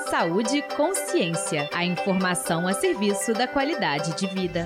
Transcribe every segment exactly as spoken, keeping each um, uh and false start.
Saúde e consciência. A informação a serviço da qualidade de vida.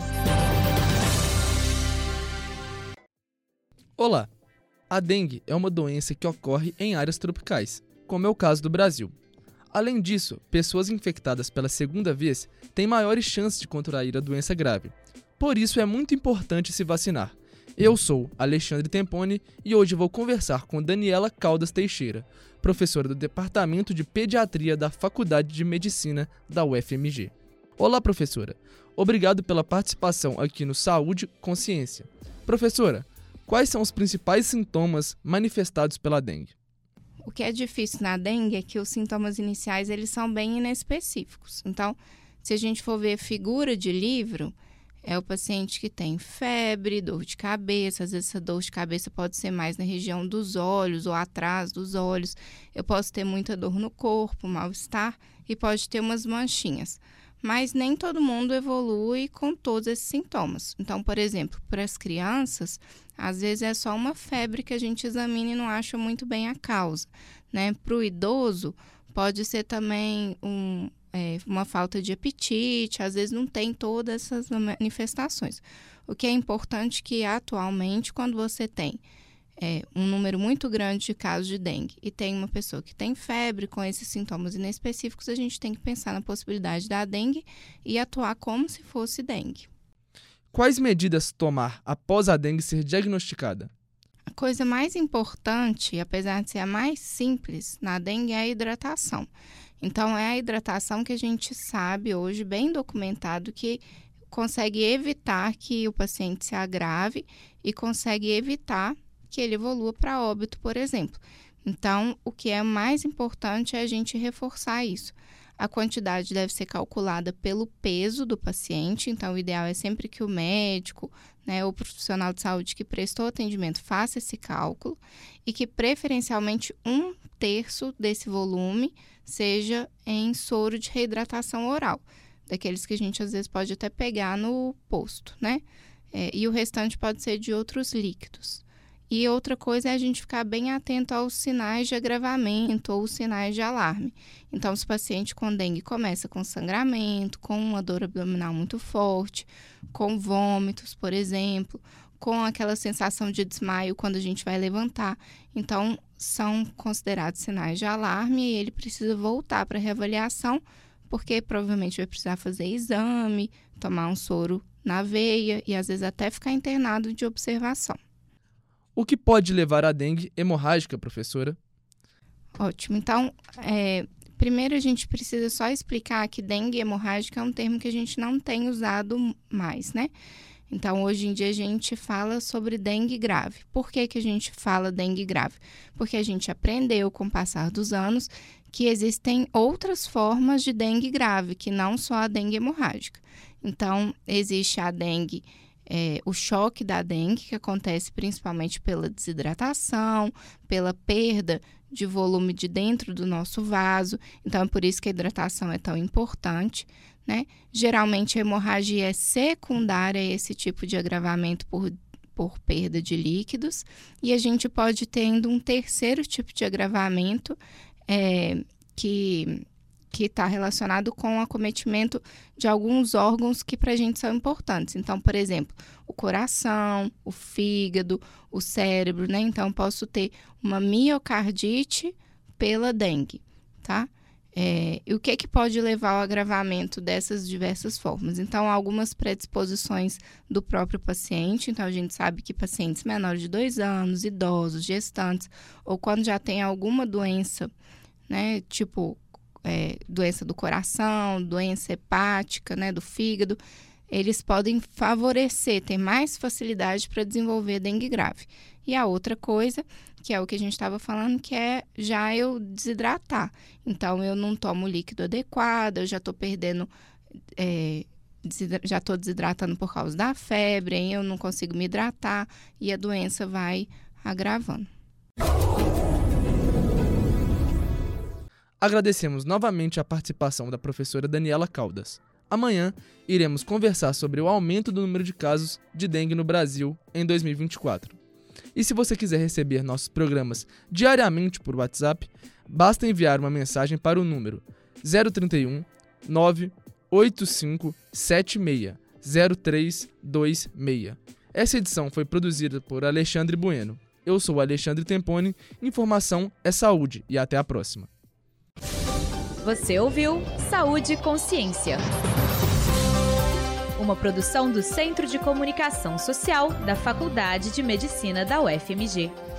Olá! A dengue é uma doença que ocorre em áreas tropicais, como é o caso do Brasil. Além disso, pessoas infectadas pela segunda vez têm maiores chances de contrair a doença grave. Por isso é muito importante se vacinar. Eu sou Alexandre Temponi e hoje vou conversar com Daniela Caldas Teixeira, professora do Departamento de Pediatria da Faculdade de Medicina da U F M G. Olá, professora. Obrigado pela participação aqui no Saúde e Consciência. Professora, quais são os principais sintomas manifestados pela dengue? O que é difícil na dengue é que os sintomas iniciais eles são bem inespecíficos. Então, se a gente for ver figura de livro, é o paciente que tem febre, dor de cabeça. Às vezes essa dor de cabeça pode ser mais na região dos olhos ou atrás dos olhos. Eu posso ter muita dor no corpo, mal-estar e pode ter umas manchinhas. Mas nem todo mundo evolui com todos esses sintomas. Então, por exemplo, para as crianças, às vezes é só uma febre que a gente examina e não acha muito bem a causa, né? Para o idoso, pode ser também um, é, uma falta de apetite, às vezes não tem todas essas manifestações. O que é importante é que, atualmente, quando você tem É, um número muito grande de casos de dengue e tem uma pessoa que tem febre com esses sintomas inespecíficos, a gente tem que pensar na possibilidade da dengue e atuar como se fosse dengue. Quais medidas tomar após a dengue ser diagnosticada? A coisa mais importante, apesar de ser a mais simples, na dengue é a hidratação. Então, é a hidratação que a gente sabe hoje, bem documentado, que consegue evitar que o paciente se agrave e consegue evitar que ele evolua para óbito, por exemplo. Então, o que é mais importante é a gente reforçar isso. A quantidade deve ser calculada pelo peso do paciente, então o ideal é sempre que o médico, né, ou profissional de saúde que prestou atendimento faça esse cálculo e que preferencialmente um terço desse volume seja em soro de reidratação oral, daqueles que a gente às vezes pode até pegar no posto, né? É, e o restante pode ser de outros líquidos. E outra coisa é a gente ficar bem atento aos sinais de agravamento ou sinais de alarme. Então, se o paciente com dengue começa com sangramento, com uma dor abdominal muito forte, com vômitos, por exemplo, com aquela sensação de desmaio quando a gente vai levantar, então são considerados sinais de alarme e ele precisa voltar para a reavaliação, porque provavelmente vai precisar fazer exame, tomar um soro na veia e às vezes até ficar internado de observação. O que pode levar à dengue hemorrágica, professora? Ótimo. Então, é, primeiro a gente precisa só explicar que dengue hemorrágica é um termo que a gente não tem usado mais, né? Então, hoje em dia a gente fala sobre dengue grave. Por que que a gente fala dengue grave? Porque a gente aprendeu com o passar dos anos que existem outras formas de dengue grave, que não só a dengue hemorrágica. Então, existe a dengue É, o choque da dengue, que acontece principalmente pela desidratação, pela perda de volume de dentro do nosso vaso. Então, é por isso que a hidratação é tão importante, né? Geralmente, a hemorragia é secundária a esse tipo de agravamento por, por perda de líquidos. E a gente pode ter ainda um terceiro tipo de agravamento é, que... que está relacionado com o acometimento de alguns órgãos que para a gente são importantes. Então, por exemplo, o coração, o fígado, o cérebro, né? Então, posso ter uma miocardite pela dengue, tá? É, e o que que pode levar ao agravamento dessas diversas formas? Então, algumas predisposições do próprio paciente. Então, a gente sabe que pacientes menores de dois anos, idosos, gestantes, ou quando já tem alguma doença, né? Tipo, É, doença do coração, doença hepática, né, do fígado, eles podem favorecer, ter mais facilidade para desenvolver dengue grave. E a outra coisa, que é o que a gente estava falando, que é já eu desidratar. Então, eu não tomo líquido adequado, eu já estou perdendo, é, desidra- já estou desidratando por causa da febre, aí eu não consigo me hidratar e a doença vai agravando. Agradecemos novamente a participação da professora Daniela Caldas. Amanhã, iremos conversar sobre o aumento do número de casos de dengue no Brasil em dois mil e vinte e quatro. E se você quiser receber nossos programas diariamente por WhatsApp, basta enviar uma mensagem para o número zero trinta e um, nove oito cinco sete seis zero três dois seis. Essa edição foi produzida por Alexandre Bueno. Eu sou o Alexandre Temponi, informação é saúde e até a próxima. Você ouviu Saúde e Consciência, uma produção do Centro de Comunicação Social da Faculdade de Medicina da U F M G.